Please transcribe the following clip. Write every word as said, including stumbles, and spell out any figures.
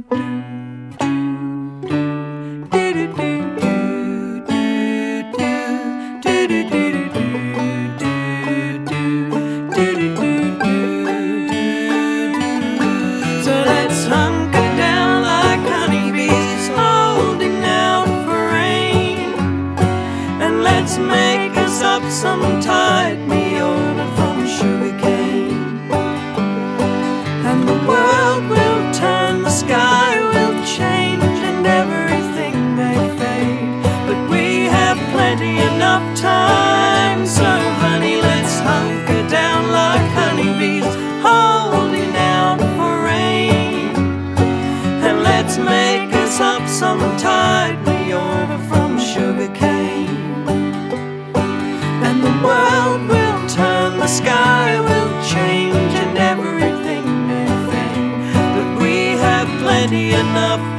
So let's hunker down like honeybees, holding out for rain, and let's make us up some tide me over from sugarcane. And the world will turn, the sky will change, and everything may fade, but we have plenty enough time. So honey, let's hunker down like honeybees, holding out for rain, and let's make us up some tide me over from sugarcane. And the world will turn, the sky will change, and everything may fade, but we have plenty enough